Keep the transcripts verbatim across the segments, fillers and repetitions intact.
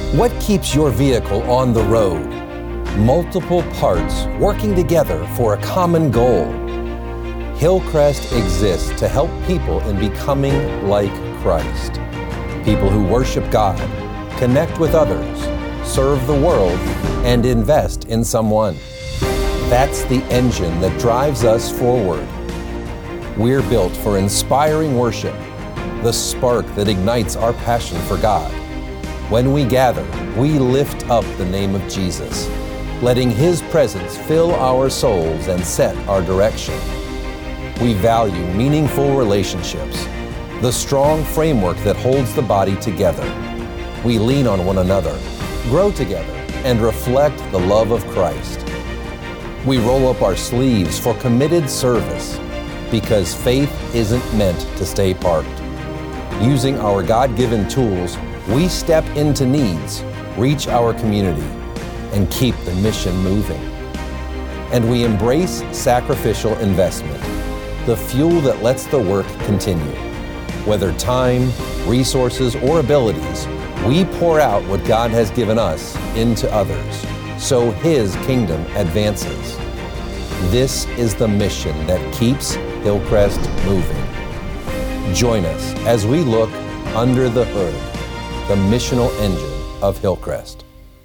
What keeps your vehicle on the road? Multiple parts working together for a common goal. Hillcrest exists to help people in becoming like Christ. People who worship God, connect with others, serve the world, and invest in someone. That's the engine that drives us forward. We're built for inspiring worship, the spark that ignites our passion for God. When we gather, we lift up the name of Jesus, letting His presence fill our souls and set our direction. We value meaningful relationships, the strong framework that holds the body together. We lean on one another, grow together, and reflect the love of Christ. We roll up our sleeves for committed service because faith isn't meant to stay parked. Using our God-given tools, we step into needs, reach our community, and keep the mission moving. And we embrace sacrificial investment, the fuel that lets the work continue. Whether time, resources, or abilities, we pour out what God has given us into others, so His kingdom advances. This is the mission that keeps Hillcrest moving. Join us as we look under the hood, the missional engine of Hillcrest.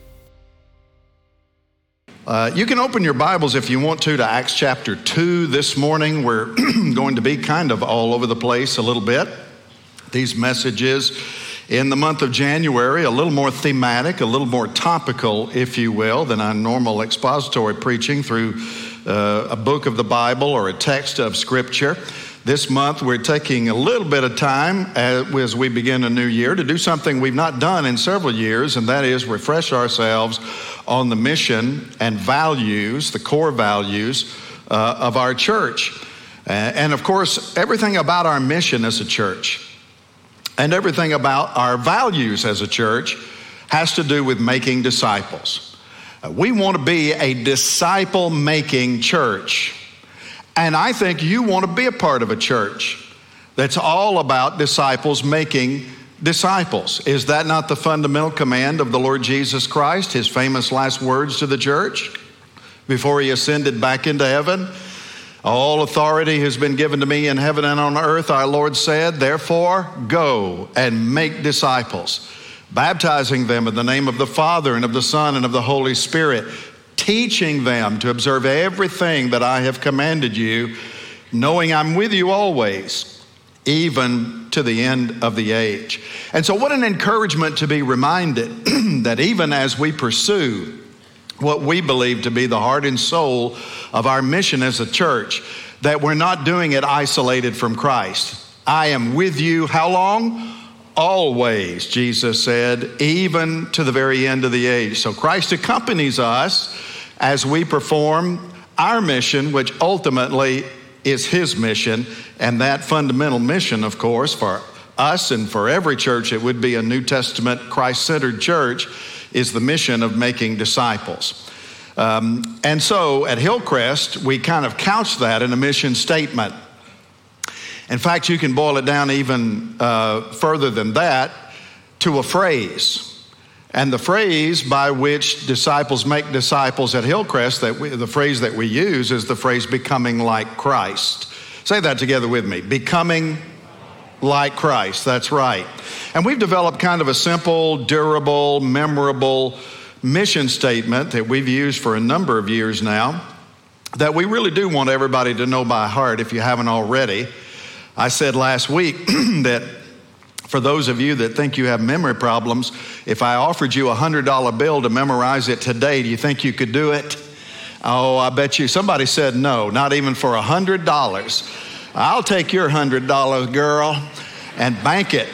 Uh, you can open your Bibles if you want to to Acts chapter two this morning. We're going to be kind of all over the place a little bit. These messages in the month of January, a little more thematic, a little more topical, if you will, than our normal expository preaching through uh, a book of the Bible or a text of Scripture. This month, we're taking a little bit of time as we begin a new year to do something we've not done in several years, and that is refresh ourselves on the mission and values, the core values uh, of our church. And of course, everything about our mission as a church and everything about our values as a church has to do with making disciples. We want to be a disciple-making church. And I think you want to be a part of a church that's all about disciples making disciples. Is that not the fundamental command of the Lord Jesus Christ, His famous last words to the church before He ascended back into heaven? All authority has been given to me in heaven and on earth, our Lord said, therefore go and make disciples, baptizing them in the name of the Father and of the Son and of the Holy Spirit, teaching them to observe everything that I have commanded you, knowing I'm with you always, even to the end of the age. And so what an encouragement to be reminded that even as we pursue what we believe to be the heart and soul of our mission as a church, that we're not doing it isolated from Christ. I am with you, how long? Always, Jesus said, even to the very end of the age. So Christ accompanies us as we perform our mission, which ultimately is His mission. And that fundamental mission, of course, for us and for every church, it would be a New Testament Christ-centered church, is the mission of making disciples. Um, and so at Hillcrest, we kind of couch that in a mission statement. In fact, you can boil it down even uh, further than that to a phrase. And the phrase by which disciples make disciples at Hillcrest, that we, the phrase that we use is the phrase becoming like Christ. Say that together with me. Becoming like Christ. That's right. And we've developed kind of a simple, durable, memorable mission statement that we've used for a number of years now that we really do want everybody to know by heart if you haven't already. I said last week that for those of you that think you have memory problems, if I offered you a one hundred dollar bill to memorize it today, do you think you could do it? Oh, I bet you. Somebody said no, not even for one hundred dollars. I'll take your one hundred dollars, girl, and bank it.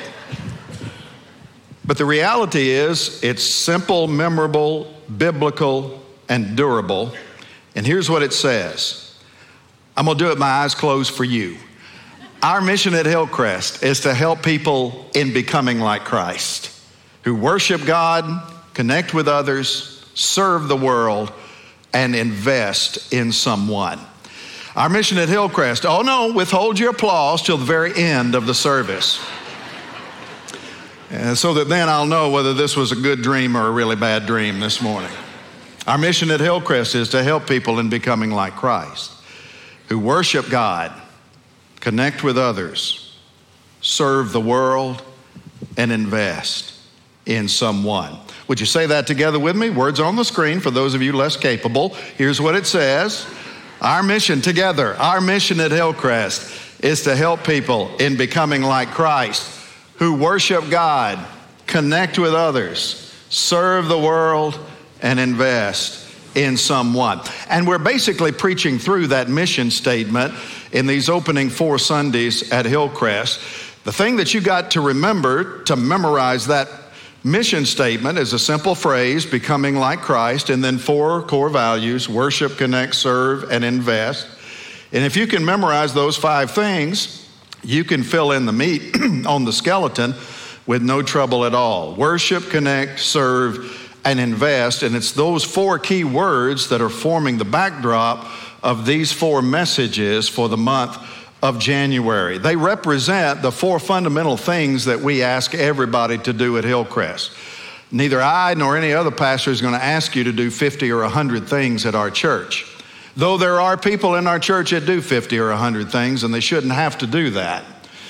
But the reality is it's simple, memorable, biblical, and durable. And here's what it says. I'm going to do it with my eyes closed for you. Our mission at Hillcrest is to help people in becoming like Christ, who worship God, connect with others, serve the world, and invest in someone. Our mission at Hillcrest, oh no, withhold your applause till the very end of the service. uh, so that then I'll know whether this was a good dream or a really bad dream this morning. Our mission at Hillcrest is to help people in becoming like Christ, who worship God, connect with others, serve the world, and invest in someone. Would you say that together with me? Words on the screen for those of you less capable. Here's what it says. Our mission together, our mission at Hillcrest is to help people in becoming like Christ, who worship God, connect with others, serve the world, and invest in someone. And we're basically preaching through that mission statement in these opening four Sundays at Hillcrest. The thing that you got to remember to memorize that mission statement is a simple phrase, becoming like Christ, and then four core values: worship, connect, serve, and invest. And if you can memorize those five things, you can fill in the meat on the skeleton with no trouble at all. Worship, connect, serve, and invest. And it's those four key words that are forming the backdrop of these four messages for the month of January. They represent the four fundamental things that we ask everybody to do at Hillcrest. Neither I nor any other pastor is going to ask you to do fifty or one hundred things at our church. Though there are people in our church that do fifty or one hundred things, and they shouldn't have to do that.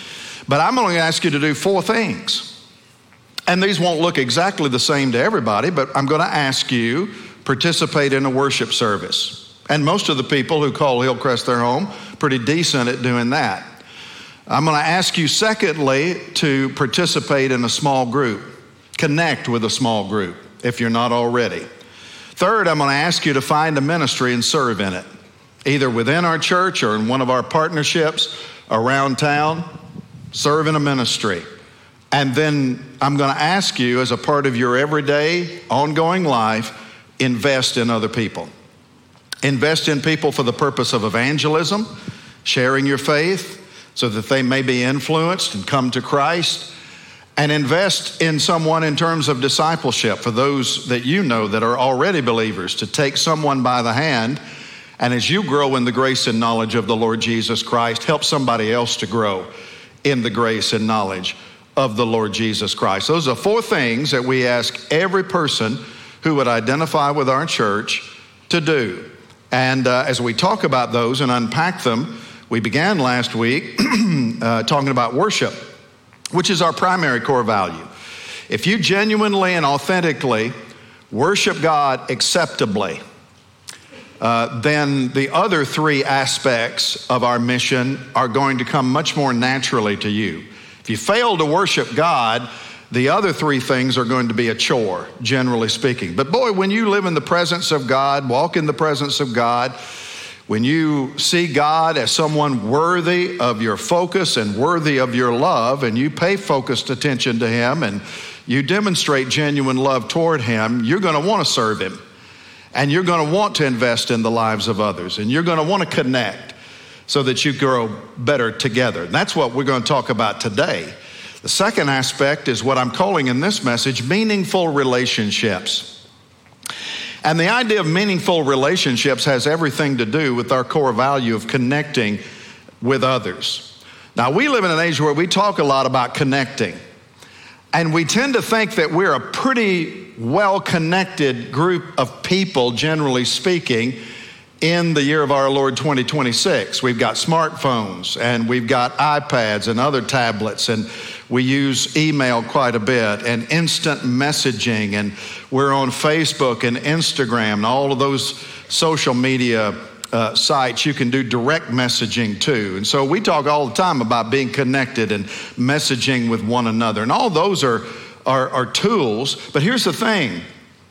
But I'm only going to ask you to do four things. And these won't look exactly the same to everybody, but I'm going to ask you, participate in a worship service. And most of the people who call Hillcrest their home, pretty decent at doing that. I'm going to ask you, secondly, to participate in a small group. Connect with a small group if you're not already. Third, I'm going to ask you to find a ministry and serve in it, either within our church or in one of our partnerships around town. Serve in a ministry. And then I'm going to ask you, as a part of your everyday, ongoing life, invest in other people. Invest in people for the purpose of evangelism, sharing your faith so that they may be influenced and come to Christ. And invest in someone in terms of discipleship for those that you know that are already believers, to take someone by the hand, and as you grow in the grace and knowledge of the Lord Jesus Christ, help somebody else to grow in the grace and knowledge of the Lord Jesus Christ. Those are four things that we ask every person who would identify with our church to do. And uh, as we talk about those and unpack them, we began last week uh, talking about worship, which is our primary core value. If you genuinely and authentically worship God acceptably, uh, then the other three aspects of our mission are going to come much more naturally to you. If you fail to worship God, the other three things are going to be a chore, generally speaking. But boy, when you live in the presence of God, walk in the presence of God, when you see God as someone worthy of your focus and worthy of your love, and you pay focused attention to Him and you demonstrate genuine love toward Him, you're going to want to serve Him. And you're going to want to invest in the lives of others. And you're going to want to connect so that you grow better together. And that's what we're going to talk about today. The second aspect is what I'm calling in this message meaningful relationships. And the idea of meaningful relationships has everything to do with our core value of connecting with others. Now, we live in an age where we talk a lot about connecting. And we tend to think that we're a pretty well-connected group of people, generally speaking, in the year of our Lord twenty twenty-six. We've got smartphones and we've got iPads and other tablets, and we use email quite a bit and instant messaging, and we're on Facebook and Instagram and all of those social media uh, sites. You can do direct messaging too. And so we talk all the time about being connected and messaging with one another, and all those are, are, are tools. But here's the thing.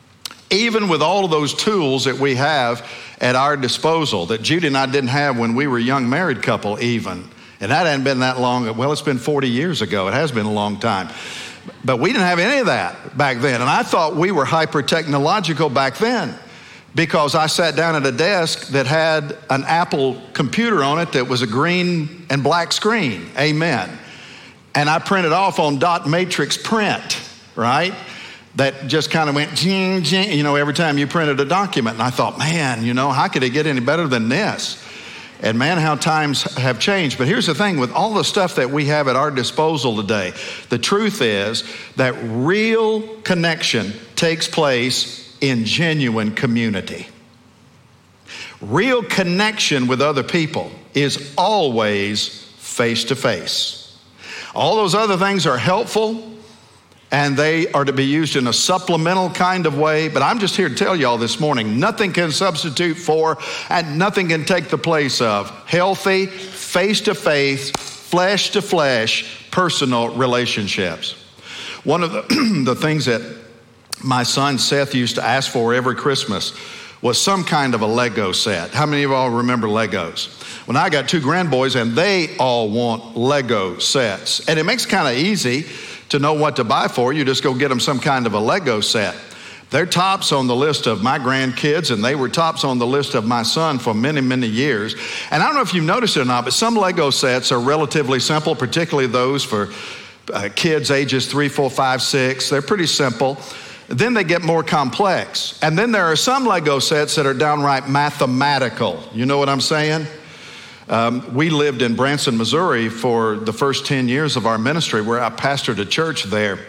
Even with all of those tools that we have at our disposal, that Judy and I didn't have when we were a young married couple even, and that hadn't been that long, well, it's been forty years ago. It has been a long time. But we didn't have any of that back then. And I thought we were hyper-technological back then because I sat down at a desk that had an Apple computer on it that was a green and black screen. Amen. And I printed off on dot matrix print, right? That just kind of went, jing, jing, you know, every time you printed a document. And I thought, man, you know, how could it get any better than this? And man, how times have changed. But here's the thing, with all the stuff that we have at our disposal today, the truth is that real connection takes place in genuine community. Real connection with other people is always face to face. All those other things are helpful, and they are to be used in a supplemental kind of way. But I'm just here to tell y'all this morning, nothing can substitute for and nothing can take the place of healthy, face-to-face, flesh-to-flesh, personal relationships. One of the, the things that my son Seth used to ask for every Christmas was some kind of a Lego set. How many of y'all remember Legos? When I got two grandboys and they all want Lego sets. And it makes it kind of easy to know what to buy for. You just go get them some kind of a Lego set. They're tops on the list of my grandkids, and they were tops on the list of my son for many, many years. And I don't know if you've noticed it or not, but some Lego sets are relatively simple, particularly those for uh, kids ages three, four, five, six. They're pretty simple. Then they get more complex. And then there are some Lego sets that are downright mathematical. You know what I'm saying? Um, we lived in Branson, Missouri for the first ten years of our ministry, where I pastored a church there.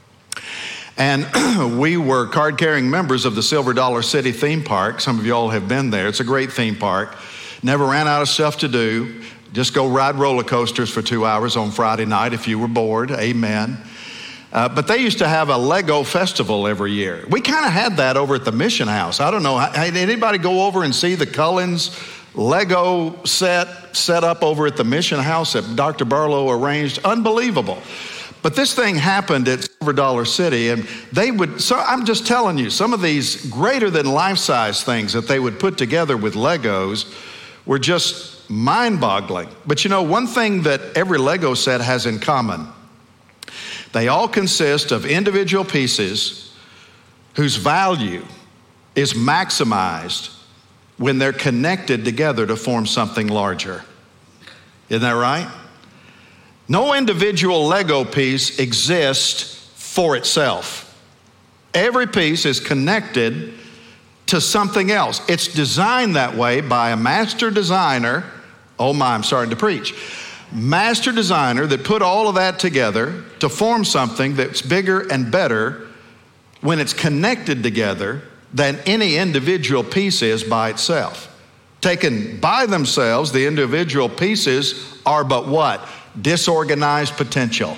And we were card-carrying members of the Silver Dollar City theme park. Some of y'all have been there. It's a great theme park. Never ran out of stuff to do. Just go ride roller coasters for two hours on Friday night if you were bored. Amen. Uh, but they used to have a Lego festival every year. We kind of had that over at the Mission House. I don't know. Did anybody go over and see the Cullens Lego set set up over at the Mission House that Doctor Barlow arranged? Unbelievable. But this thing happened at Silver Dollar City, and they would, so I'm just telling you, some of these greater than life-size things that they would put together with Legos were just mind-boggling. But you know, one thing that every Lego set has in common, they all consist of individual pieces whose value is maximized when they're connected together to form something larger. Isn't that right? No individual Lego piece exists for itself. Every piece is connected to something else. It's designed that way by a master designer. Oh my, I'm starting to preach. Master designer that put all of that together to form something that's bigger and better when it's connected together than any individual piece is by itself. Taken by themselves, the individual pieces are but what? Disorganized potential.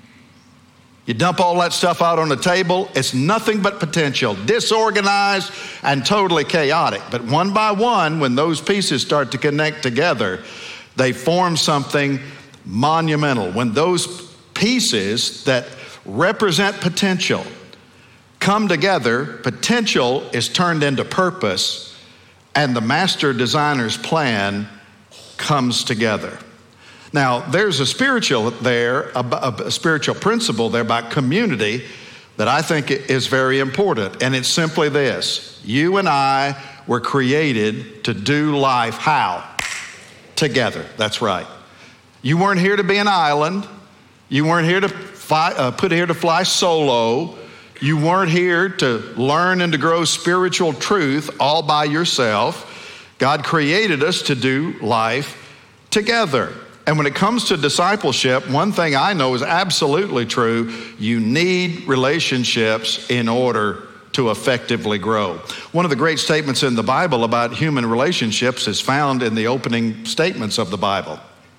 You dump all that stuff out on the table, it's nothing but potential, disorganized and totally chaotic. But one by one, when those pieces start to connect together, they form something monumental. When those pieces that represent potential come together, potential is turned into purpose, and the master designer's plan comes together. Now, there's a spiritual there, a, a spiritual principle there about community that I think is very important, and it's simply this. You and I were created to do life how? Together. That's right. You weren't here to be an island. You weren't here to fly, uh, put here to fly solo. You weren't here to learn and to grow spiritual truth all by yourself. God created us to do life together. And when it comes to discipleship, one thing I know is absolutely true. You need relationships in order to effectively grow. One of the great statements in the Bible about human relationships is found in the opening statements of the Bible.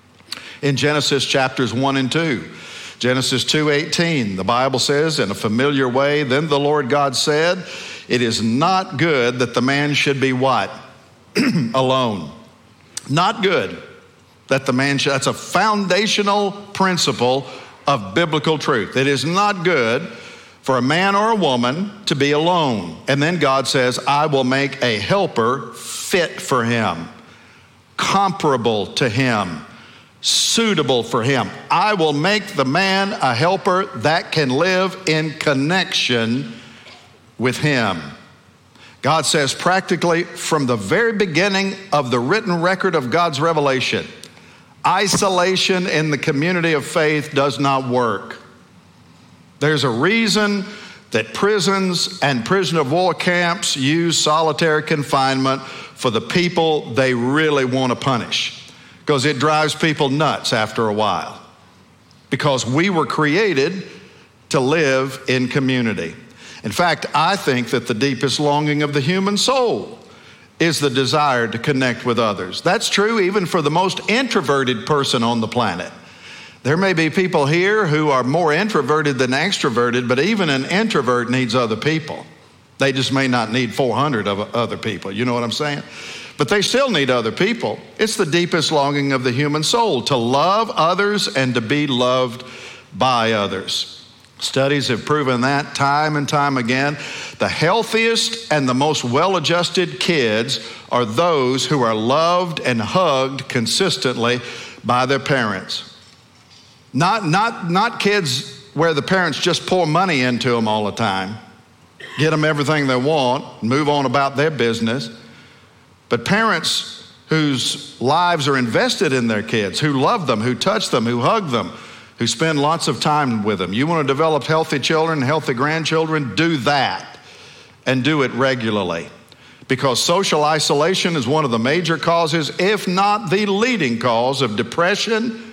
In Genesis chapters one and two. Genesis two eighteen, the Bible says in a familiar way, "Then the Lord God said, it is not good that the man should be" what? Alone. Not good that the man should. That's a foundational principle of biblical truth. It is not good for a man or a woman to be alone. And then God says, I will make a helper fit for him, comparable to him, suitable for him. I will make the man a helper that can live in connection with him. God says practically from the very beginning of the written record of God's revelation, isolation in the community of faith does not work. There's a reason that prisons and prisoner of war camps use solitary confinement for the people they really want to punish, because it drives people nuts after a while, because we were created to live in community. In fact, I think that the deepest longing of the human soul is the desire to connect with others. That's true even for the most introverted person on the planet. There may be people here who are more introverted than extroverted, but even an introvert needs other people. They just may not need four hundred of other people. You know what I'm saying? But they still need other people. It's the deepest longing of the human soul, to love others and to be loved by others. Studies have proven that time and time again. The healthiest and the most well-adjusted kids are those who are loved and hugged consistently by their parents. Not, not, not kids where the parents just pour money into them all the time, get them everything they want, move on about their business. But parents whose lives are invested in their kids, who love them, who touch them, who hug them, who spend lots of time with them. You want to develop healthy children, healthy grandchildren, do that, and do it regularly. Because social isolation is one of the major causes, if not the leading cause, of depression,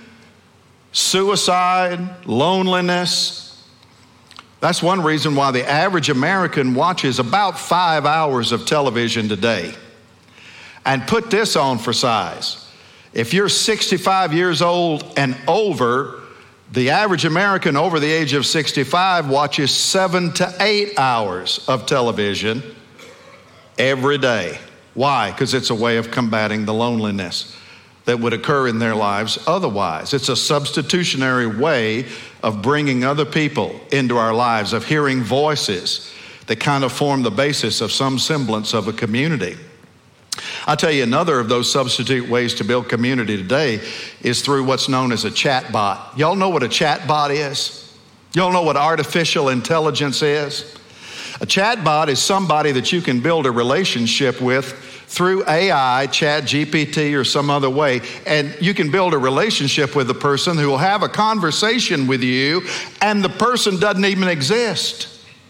suicide, loneliness. That's one reason why the average American watches about five hours of television today. And put this on for size. If you're sixty-five years old and over, the average American over the age of sixty-five watches seven to eight hours of television every day. Why? Because it's a way of combating the loneliness that would occur in their lives otherwise. It's a substitutionary way of bringing other people into our lives, of hearing voices that kind of form the basis of some semblance of a community. I'll tell you, another of those substitute ways to build community today is through what's known as a chat bot. Y'all know what a chat bot is? Y'all know what artificial intelligence is? A chat bot is somebody that you can build a relationship with through A I, Chat G P T, or some other way. And you can build a relationship with the person who will have a conversation with you, and the person doesn't even exist.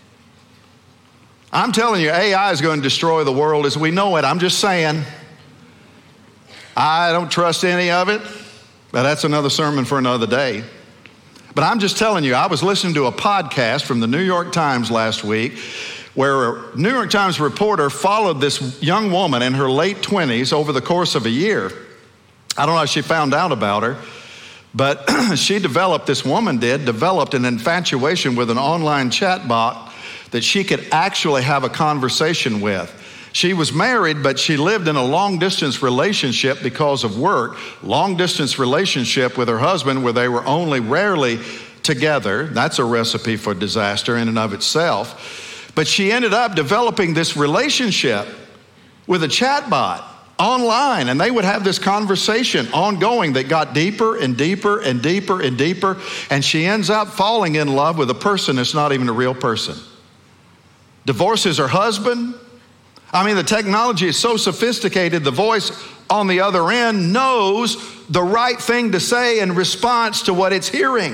I'm telling you, A I is going to destroy the world as we know it. I'm just saying. I don't trust any of it, but that's another sermon for another day. But I'm just telling you, I was listening to a podcast from the New York Times last week where a New York Times reporter followed this young woman in her late twenties over the course of a year. I don't know how she found out about her, but she developed, this woman did, developed an infatuation with an online chat bot that she could actually have a conversation with. She was married, but she lived in a long-distance relationship because of work, long-distance relationship with her husband where they were only rarely together. That's a recipe for disaster in and of itself. But she ended up developing this relationship with a chatbot online, and they would have this conversation ongoing that got deeper and deeper and deeper and deeper, and she ends up falling in love with a person that's not even a real person. Divorces her husband. I mean, the technology is so sophisticated, the voice on the other end knows the right thing to say in response to what it's hearing.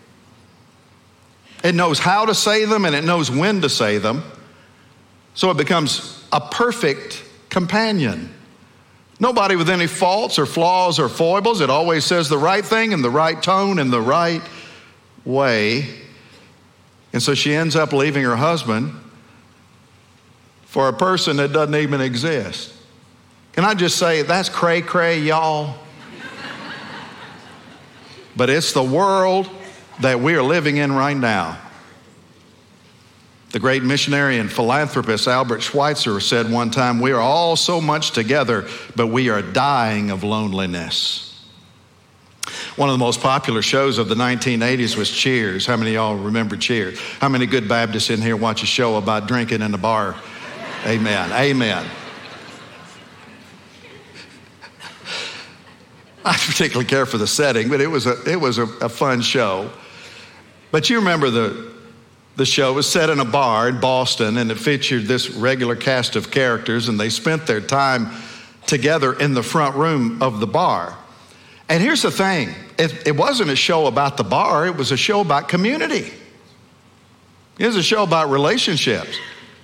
It knows how to say them and it knows when to say them. So it becomes a perfect companion. Nobody with any faults or flaws or foibles. It always says the right thing in the right tone in the right way. And so she ends up leaving her husband for a person that doesn't even exist. Can I just say, that's cray cray, y'all? But it's the world that we are living in right now. The great missionary and philanthropist Albert Schweitzer said one time, we are all so much together, but we are dying of loneliness. One of the most popular shows of the nineteen eighties was Cheers. How many of y'all remember Cheers? How many good Baptists in here watch a show about drinking in the bar? Amen, amen. I particularly care for the setting, but it was a it was a, a fun show. But you remember the the show was set in a bar in Boston, and it featured this regular cast of characters, and they spent their time together in the front room of the bar. And here's the thing, it, it wasn't a show about the bar, it was a show about community. It was a show about relationships.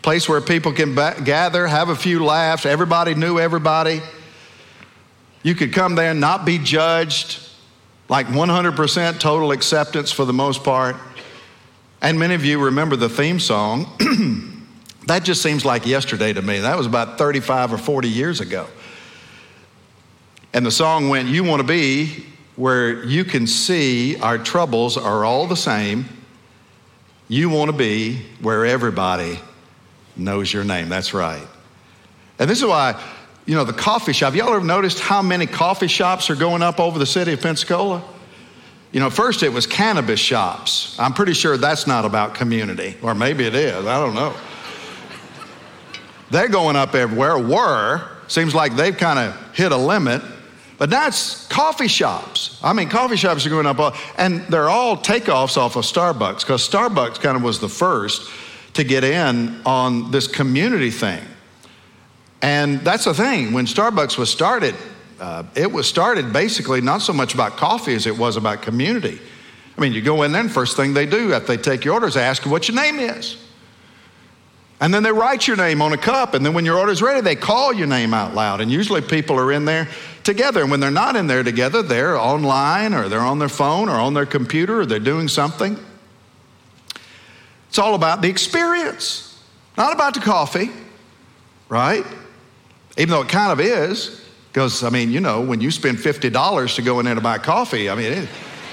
place where people can ba- gather, have a few laughs. Everybody knew everybody. You could come there and not be judged, like one hundred percent total acceptance for the most part. And many of you remember the theme song. That just seems like yesterday to me. That was about thirty-five or forty years ago. And the song went, you want to be where you can see our troubles are all the same. You want to be where everybody knows your name. That's right. And this is why, you know, the coffee shop, y'all ever noticed how many coffee shops are going up over the city of Pensacola? You know, first it was cannabis shops. I'm pretty sure that's not about community, or maybe it is, I don't know. They're going up everywhere, were, seems like they've kind of hit a limit, but now it's coffee shops. I mean, coffee shops are going up, all, and they're all takeoffs off of Starbucks, because Starbucks kind of was the first to get in on this community thing. And that's the thing, when Starbucks was started, uh, it was started basically not so much about coffee as it was about community. I mean, you go in there and first thing they do after they take your orders, they ask you what your name is. And then they write your name on a cup, and then when your order's ready, they call your name out loud. And usually people are in there together, and when they're not in there together, they're online, or they're on their phone, or on their computer, or they're doing something. It's all about the experience, not about the coffee, right? Even though it kind of is, because, I mean, you know, when you spend fifty dollars to go in there to buy coffee, I mean, it,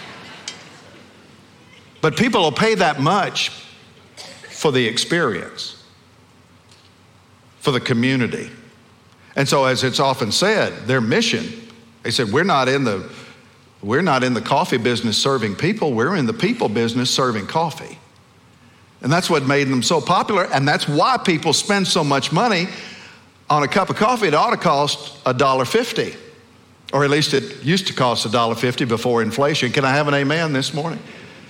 but people will pay that much for the experience, for the community. And so, as it's often said, their mission, they said, we're not in the, we're not in the coffee business serving people, we're in the people business serving coffee. And that's what made them so popular, and that's why people spend so much money on a cup of coffee. It ought to cost one dollar fifty, or at least it used to cost one dollar fifty before inflation. Can I have an amen this morning?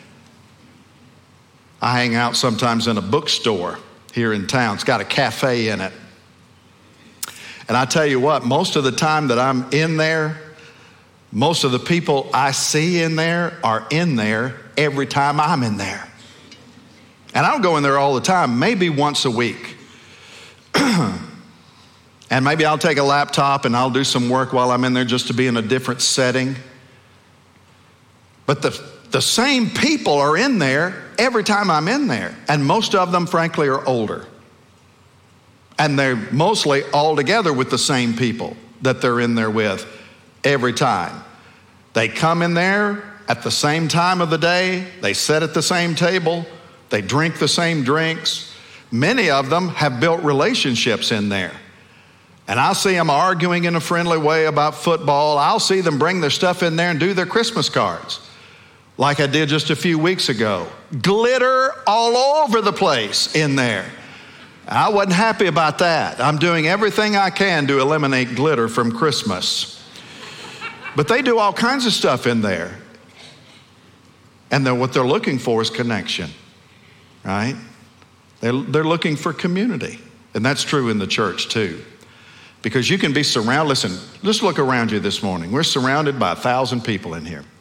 I hang out sometimes in a bookstore here in town. It's got a cafe in it. And I tell you what, most of the time that I'm in there, most of the people I see in there are in there every time I'm in there. And I don't go in there all the time, maybe once a week. And maybe I'll take a laptop and I'll do some work while I'm in there just to be in a different setting. But the, the same people are in there every time I'm in there. And most of them, frankly, are older. And they're mostly all together with the same people that they're in there with every time. They come in there at the same time of the day. They sit at the same table. They drink the same drinks. Many of them have built relationships in there. And I'll see them arguing in a friendly way about football. I'll see them bring their stuff in there and do their Christmas cards, like I did just a few weeks ago. Glitter all over the place in there. I wasn't happy about that. I'm doing everything I can to eliminate glitter from Christmas. But they do all kinds of stuff in there. And then what they're looking for is connection, right? They're, they're looking for community. And that's true in the church too. Because you can be surrounded, listen, just look around you this morning. We're surrounded by a thousand people in here.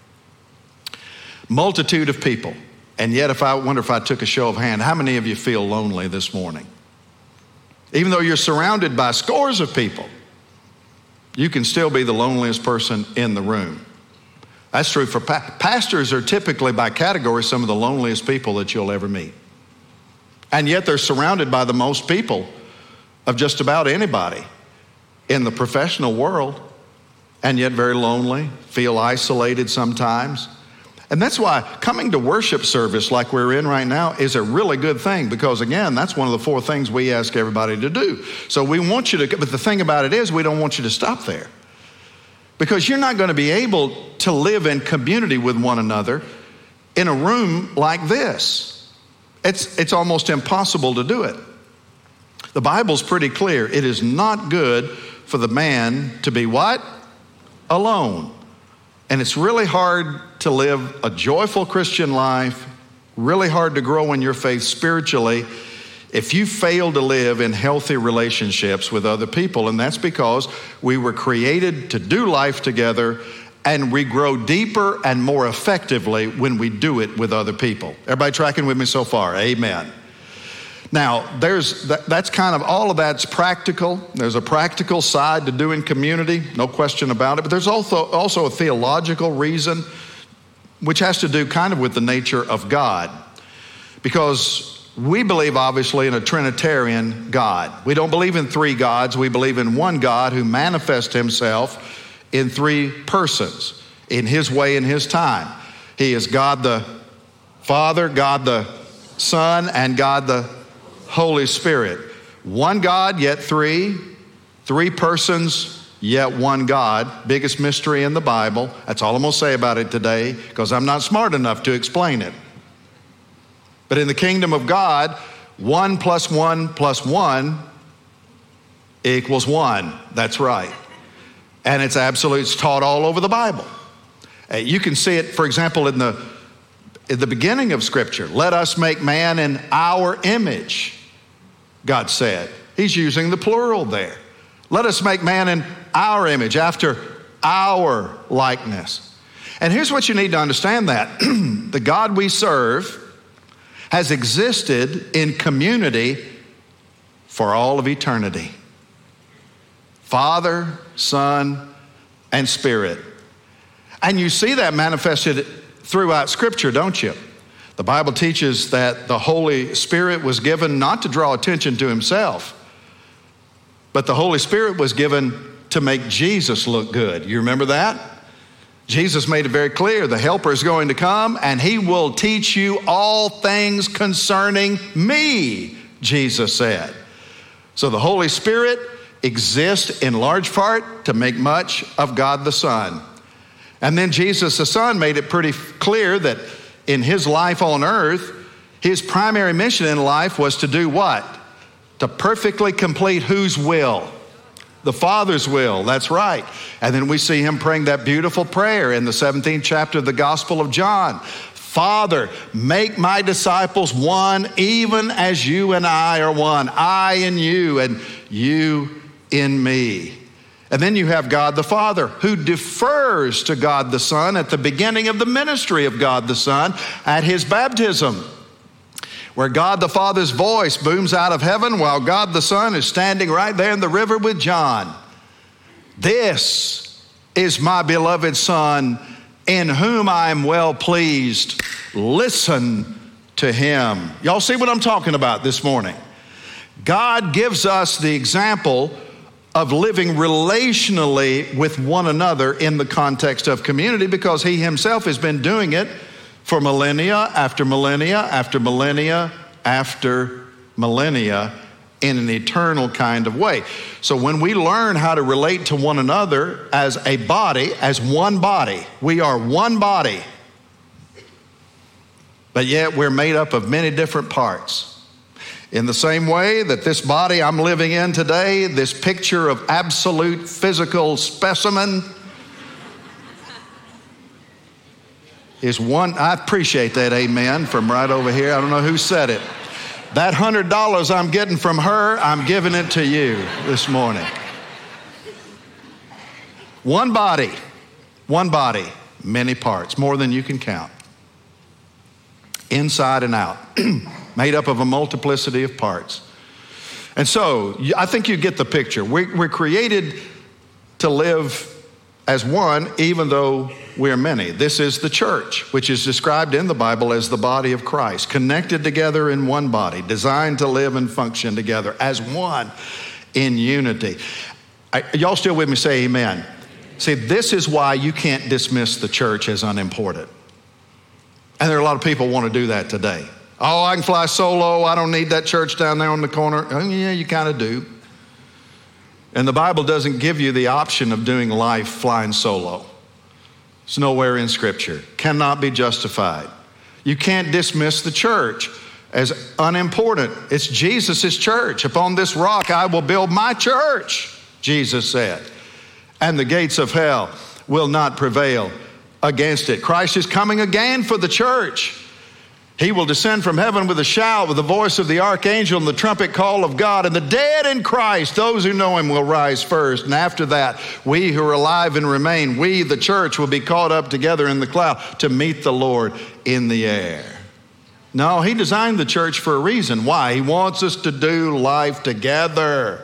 Multitude of people. And yet, if I wonder if I took a show of hand, how many of you feel lonely this morning? Even though you're surrounded by scores of people, you can still be the loneliest person in the room. That's true for pa- pastors are typically by category some of the loneliest people that you'll ever meet. And yet they're surrounded by the most people of just about anybody in the professional world, and yet very lonely, feel isolated sometimes. And that's why coming to worship service like we're in right now is a really good thing, because again, that's one of the four things we ask everybody to do. So we want you to, but the thing about it is we don't want you to stop there, because you're not going to be able to live in community with one another in a room like this. It's, it's almost impossible to do it. The Bible's pretty clear. It is not good for the man to be what? Alone. And it's really hard to live a joyful Christian life, really hard to grow in your faith spiritually if you fail to live in healthy relationships with other people. And that's because we were created to do life together, and we grow deeper and more effectively when we do it with other people. Everybody tracking with me so far? Amen. Now, there's that, that's kind of, all of that's practical. There's a practical side to doing community, no question about it. But there's also, also a theological reason, which has to do kind of with the nature of God. Because we believe, obviously, in a Trinitarian God. We don't believe in three gods. We believe in one God who manifests himself in three persons, in his way, in his time. He is God the Father, God the Son, and God the Holy Spirit. One God, yet three. Three persons, yet one God. Biggest mystery in the Bible. That's all I'm going to say about it today, because I'm not smart enough to explain it. But in the kingdom of God, one plus one plus one equals one. That's right. And it's absolute. It's taught all over the Bible. Uh, you can see it, for example, in the in the beginning of Scripture. Let us make man in our image, God said. He's using the plural there. Let us make man in our image, after our likeness. And here's what you need to understand, that the God we serve has existed in community for all of eternity. Father, Son, and Spirit. And you see that manifested throughout Scripture, don't you? The Bible teaches that the Holy Spirit was given not to draw attention to himself, but the Holy Spirit was given to make Jesus look good. You remember that? Jesus made it very clear, the Helper is going to come and he will teach you all things concerning me, Jesus said. So the Holy Spirit exists in large part to make much of God the Son. And then Jesus the Son made it pretty clear that in his life on earth, his primary mission in life was to do what? To perfectly complete whose will? The Father's will, that's right. And then we see him praying that beautiful prayer in the seventeenth chapter of the Gospel of John. Father, make my disciples one, even as you and I are one. I in you and you in me. And then you have God the Father, who defers to God the Son at the beginning of the ministry of God the Son at his baptism, where God the Father's voice booms out of heaven while God the Son is standing right there in the river with John. This is my beloved Son, in whom I am well pleased. Listen to him. Y'all see what I'm talking about this morning? God gives us the example of living relationally with one another in the context of community, because he himself has been doing it for millennia after millennia after millennia after millennia in an eternal kind of way. So when we learn how to relate to one another as a body, as one body, we are one body, but yet we're made up of many different parts. In the same way that this body I'm living in today, this picture of absolute physical specimen, is one. I appreciate that amen from right over here. I don't know who said it. That one hundred dollars I'm getting from her, I'm giving it to you this morning. One body, one body, many parts, more than you can count. Inside and out, made up of a multiplicity of parts. And so I think you get the picture. We're, we're created to live as one, even though we're many. This is the church, which is described in the Bible as the body of Christ, connected together in one body, designed to live and function together as one in unity. I, y'all still with me? Say amen. See, this is why you can't dismiss the church as unimportant. And there are a lot of people who want to do that today. Oh, I can fly solo. I don't need that church down there on the corner. Oh, yeah, you kind of do. And the Bible doesn't give you the option of doing life flying solo. It's nowhere in Scripture. Cannot be justified. You can't dismiss the church as unimportant. It's Jesus' church. Upon this rock I will build my church, Jesus said. And the gates of hell will not prevail against it. Christ is coming again for the church. He will descend from heaven with a shout, with the voice of the archangel and the trumpet call of God. And the dead in Christ, those who know him, will rise first. And after that, we who are alive and remain, we, the church, will be caught up together in the cloud to meet the Lord in the air. No, he designed the church for a reason. Why? He wants us to do life together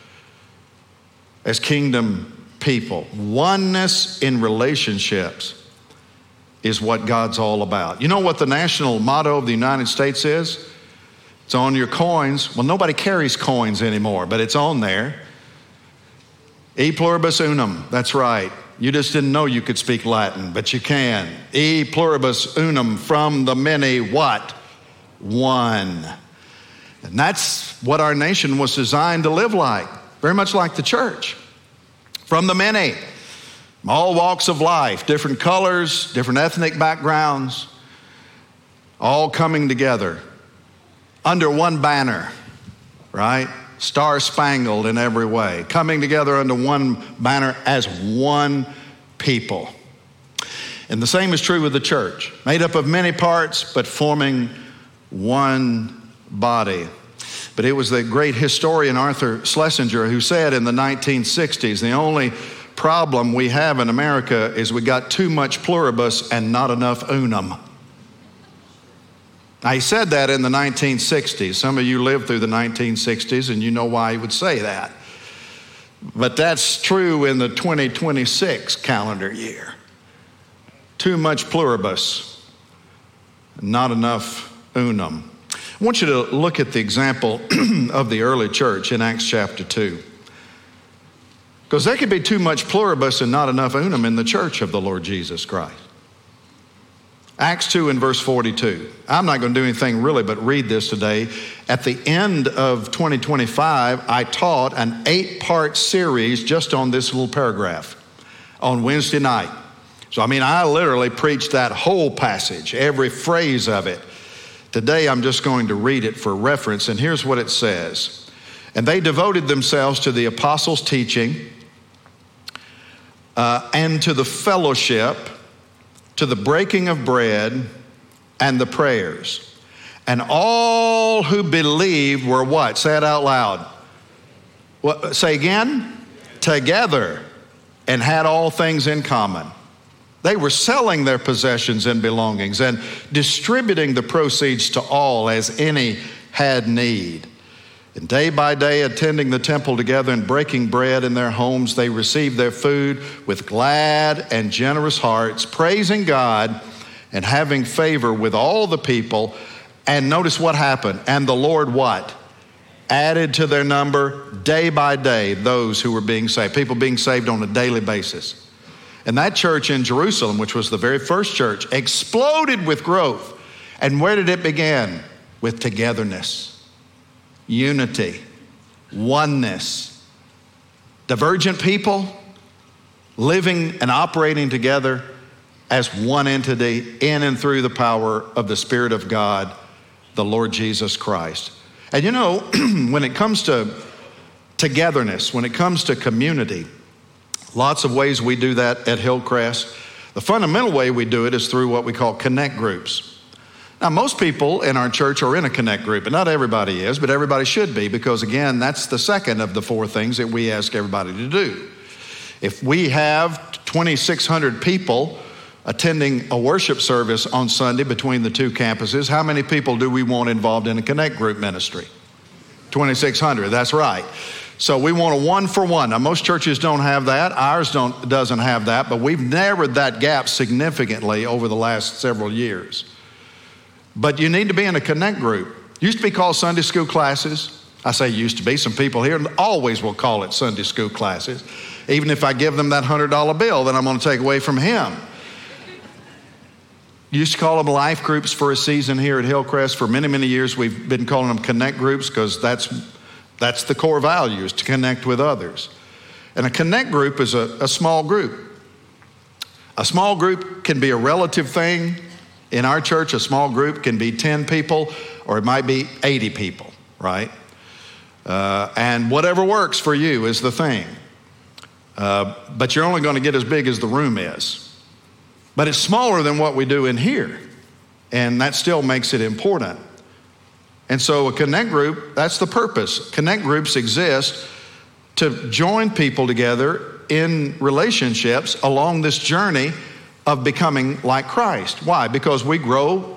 as kingdom people. Oneness in relationships is what God's all about. You know what the national motto of the United States is? It's on your coins. Well, nobody carries coins anymore, but it's on there. E pluribus unum. That's right. You just didn't know you could speak Latin, but you can. E pluribus unum, from the many, what? One. And that's what our nation was designed to live like, very much like the church. From the many, all walks of life, different colors, different ethnic backgrounds, all coming together under one banner, right? Star-spangled in every way, coming together under one banner as one people. And the same is true with the church, made up of many parts, but forming one body. But it was the great historian Arthur Schlesinger who said in the nineteen sixties, the only problem we have in America is we got too much pluribus and not enough unum. Now, he said that in the nineteen sixties. Some of you lived through the nineteen sixties and you know why he would say that. But that's true in the twenty twenty-six calendar year. Too much pluribus, not enough unum. I want you to look at the example of the early church in Acts chapter two. Because there could be too much pluribus and not enough unum in the church of the Lord Jesus Christ. Acts two and verse forty-two. I'm not going to do anything really but read this today. At the end of twenty twenty-five, I taught an eight-part series just on this little paragraph on Wednesday night. So, I mean, I literally preached that whole passage, every phrase of it. Today, I'm just going to read it for reference, and here's what it says. And they devoted themselves to the apostles' teaching uh, and to the fellowship, to the breaking of bread and the prayers. And all who believed were what? Say it out loud. What, say again? Together, and had all things in common. They were selling their possessions and belongings and distributing the proceeds to all as any had need. And day by day, attending the temple together and breaking bread in their homes, they received their food with glad and generous hearts, praising God and having favor with all the people. And notice what happened. And the Lord what? Added to their number day by day those who were being saved. People being saved on a daily basis. And that church in Jerusalem, which was the very first church, exploded with growth. And where did it begin? With togetherness, unity, oneness. Divergent people living and operating together as one entity in and through the power of the Spirit of God, the Lord Jesus Christ. And you know, when it comes to togetherness, when it comes to community, lots of ways we do that at Hillcrest. The fundamental way we do it is through what we call connect groups. Now, most people in our church are in a connect group, and not everybody is, but everybody should be, because again, that's the second of the four things that we ask everybody to do. If we have twenty-six hundred people attending a worship service on Sunday between the two campuses, how many people do we want involved in a connect group ministry? twenty-six hundred, that's right. So we want a one for one. Now, most churches don't have that. Ours don't, doesn't have that, but we've narrowed that gap significantly over the last several years. But you need to be in a connect group. Used to be called Sunday school classes. I say used to be. Some people here always will call it Sunday school classes. Even if I give them that one hundred dollar bill that I'm going to take away from him. Used to call them life groups for a season here at Hillcrest. For many, many years, we've been calling them connect groups because that's That's the core value, is to connect with others. And a connect group is a, a small group. A small group can be a relative thing. In our church, a small group can be ten people, or it might be eighty people, right? Uh, and whatever works for you is the thing. Uh, but you're only going to get as big as the room is. But it's smaller than what we do in here. And that still makes it important. And so a connect group, that's the purpose. Connect groups exist to join people together in relationships along this journey of becoming like Christ. Why? Because we grow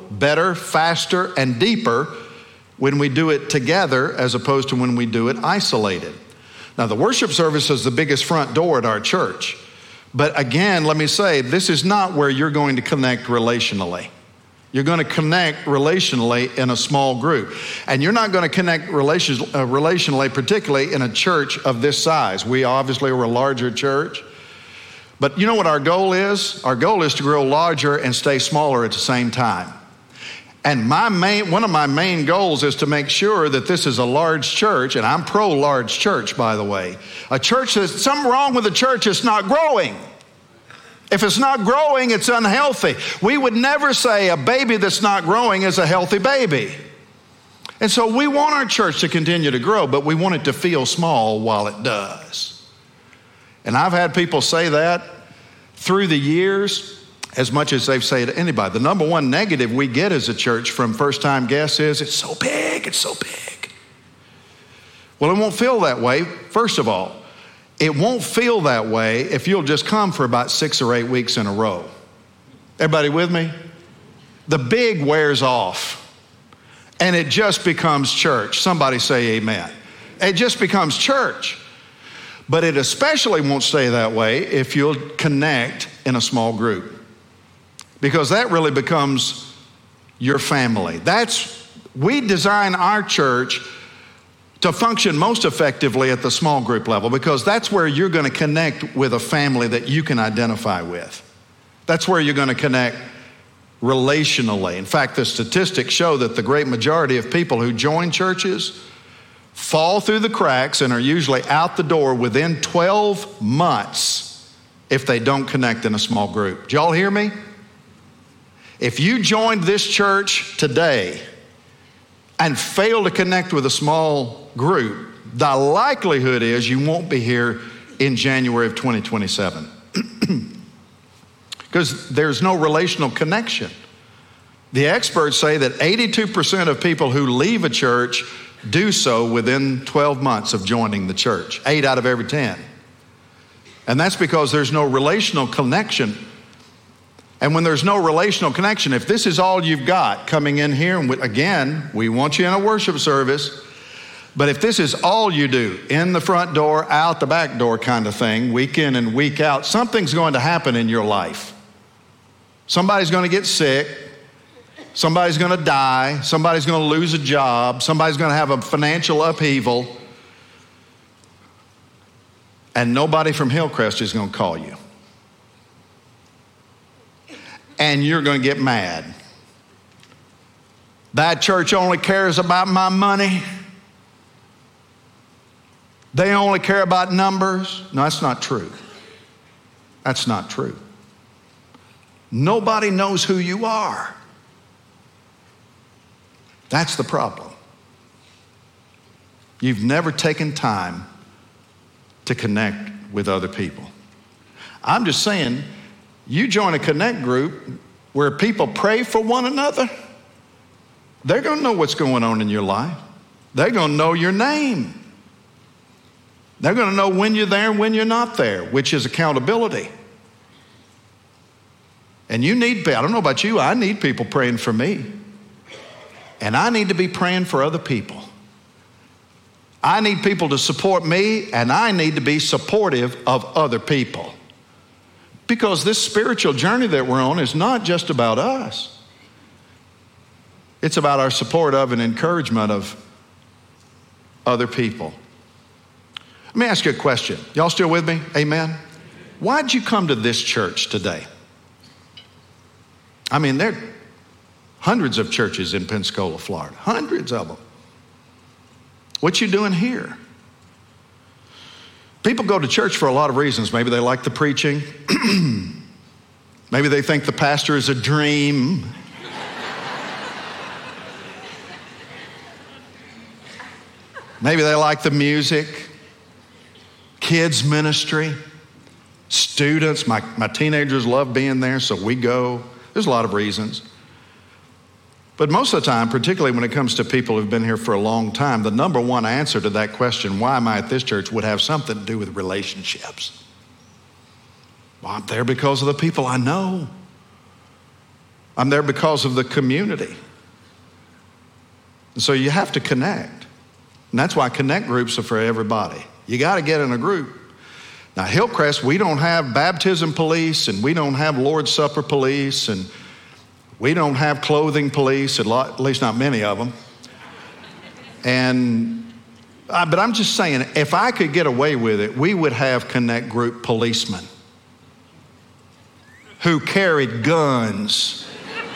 better, faster, and deeper when we do it together as opposed to when we do it isolated. Now, the worship service is the biggest front door at our church. But again, let me say, this is not where you're going to connect relationally. You're going to connect relationally in a small group. And you're not going to connect relation, uh, relationally, particularly in a church of this size. We obviously are a larger church. But you know what our goal is? Our goal is to grow larger and stay smaller at the same time. And my main, one of my main goals is to make sure that this is a large church, and I'm pro-large church, by the way. A church that's something wrong with the church, it's not growing. If it's not growing, it's unhealthy. We would never say a baby that's not growing is a healthy baby. And so we want our church to continue to grow, but we want it to feel small while it does. And I've had people say that through the years, as much as they've said to anybody. The number one negative we get as a church from first-time guests is, it's so big, it's so big. Well, it won't feel that way, first of all. It won't feel that way if you'll just come for about six or eight weeks in a row. Everybody with me? The big wears off, and it just becomes church. Somebody say amen. It just becomes church. But it especially won't stay that way if you'll connect in a small group. Because that really becomes your family. That's, we design our church to function most effectively at the small group level, because that's where you're going to connect with a family that you can identify with. That's where you're going to connect relationally. In fact, the statistics show that the great majority of people who join churches fall through the cracks and are usually out the door within twelve months if they don't connect in a small group. Did y'all hear me? If you joined this church today and fail to connect with a small group, the likelihood is you won't be here in January of twenty twenty-seven. Because there's no relational connection. The experts say that eighty-two percent of people who leave a church do so within twelve months of joining the church, eight out of every ten. And that's because there's no relational connection. And when there's no relational connection, if this is all you've got coming in here, and again, we want you in a worship service, but if this is all you do, in the front door, out the back door kind of thing, week in and week out, something's going to happen in your life. Somebody's going to get sick. Somebody's going to die. Somebody's going to lose a job. Somebody's going to have a financial upheaval. And nobody from Hillcrest is going to call you. And you're going to get mad. That church only cares about my money. They only care about numbers. No, that's not true. That's not true. Nobody knows who you are. That's the problem. You've never taken time to connect with other people. I'm just saying, you join a connect group where people pray for one another, they're going to know what's going on in your life. They're going to know your name. They're going to know when you're there and when you're not there, which is accountability. And you need, I don't know about you, I need people praying for me. And I need to be praying for other people. I need people to support me, and I need to be supportive of other people. Because this spiritual journey that we're on is not just about us. It's about our support of and encouragement of other people. Let me ask you a question. Y'all still with me? Amen? Why'd you come to this church today? I mean, there are hundreds of churches in Pensacola, Florida. Hundreds of them. What you doing here? People go to church for a lot of reasons. Maybe they like the preaching. Maybe they think the pastor is a dream. Maybe they like the music, kids ministry, students. My, my teenagers love being there, so we go. There's a lot of reasons. But most of the time, particularly when it comes to people who've been here for a long time, the number one answer to that question, why am I at this church, would have something to do with relationships. Well, I'm there because of the people I know. I'm there because of the community. And so you have to connect. And that's why connect groups are for everybody. You got to get in a group. Now, Hillcrest, we don't have baptism police, and we don't have Lord's Supper police, and we don't have clothing police, at least not many of them. And, uh, but I'm just saying, if I could get away with it, we would have connect group policemen who carried guns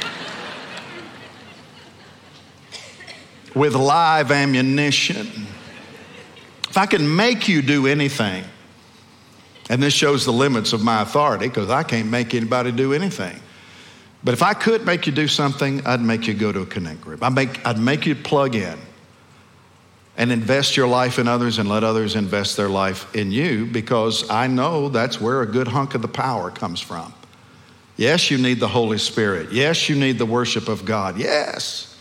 with live ammunition. If I can make you do anything, and this shows the limits of my authority because I can't make anybody do anything. But if I could make you do something, I'd make you go to a connect group. I'd make, I'd make you plug in and invest your life in others and let others invest their life in you, because I know that's where a good hunk of the power comes from. Yes, you need the Holy Spirit. Yes, you need the worship of God. Yes.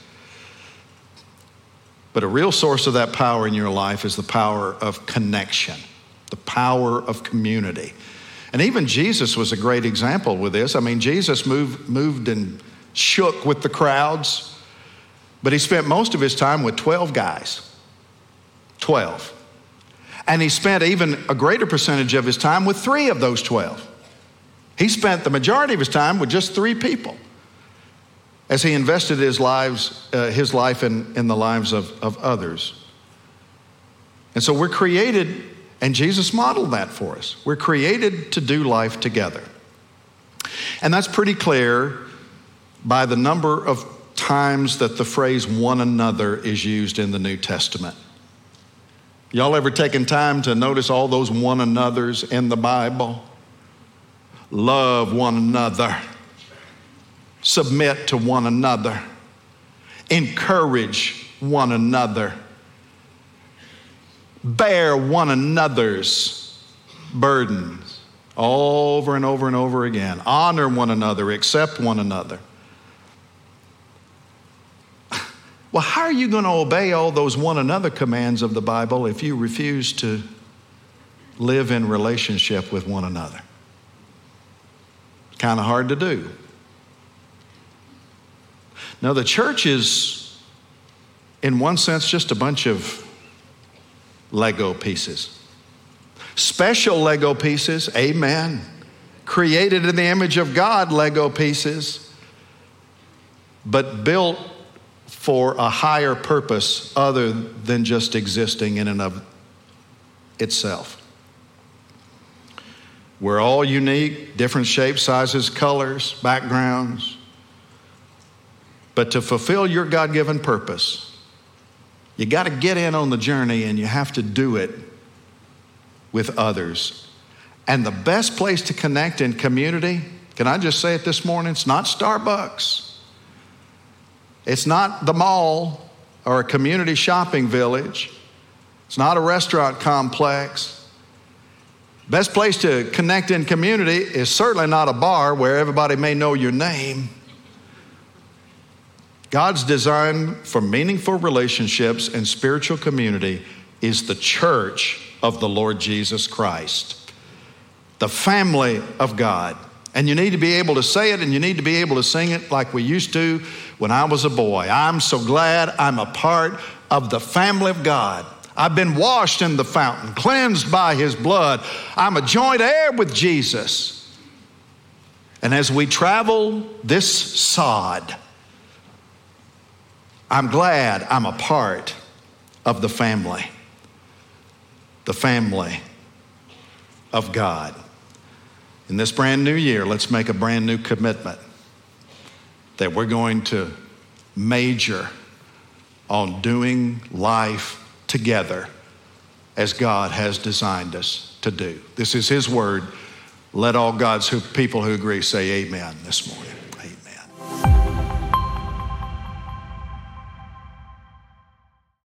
But a real source of that power in your life is the power of connection, the power of community. And even Jesus was a great example with this. I mean, Jesus moved, moved and shook with the crowds, but he spent most of his time with twelve guys. twelve. And he spent even a greater percentage of his time with three of those twelve. He spent the majority of his time with just three people as he invested his lives, uh, his life in, in the lives of, of others. And so we're created, and Jesus modeled that for us. We're created to do life together. And that's pretty clear by the number of times that the phrase one another is used in the New Testament. Y'all ever taken time to notice all those one another's in the Bible? Love one another. Submit to one another. Encourage one another. Bear one another's burdens over and over and over again. Honor one another. Accept one another. Well, how are you going to obey all those one another commands of the Bible if you refuse to live in relationship with one another? It's kind of hard to do. Now, the church is, in one sense, just a bunch of Lego pieces. Special Lego pieces, amen. Created in the image of God, Lego pieces, but built for a higher purpose other than just existing in and of itself. We're all unique, different shapes, sizes, colors, backgrounds. But to fulfill your God-given purpose, you got to get in on the journey, and you have to do it with others. And the best place to connect in community, can I just say it this morning? It's not Starbucks. It's not the mall or a community shopping village. It's not a restaurant complex. Best place to connect in community is certainly not a bar where everybody may know your name. God's design for meaningful relationships and spiritual community is the church of the Lord Jesus Christ, the family of God. And you need to be able to say it, and you need to be able to sing it like we used to when I was a boy. I'm so glad I'm a part of the family of God. I've been washed in the fountain, cleansed by his blood. I'm a joint heir with Jesus. And as we travel this sod, I'm glad I'm a part of the family, the family of God. In this brand new year, let's make a brand new commitment that we're going to major on doing life together as God has designed us to do. This is his word. Let all God's people who agree say amen this morning.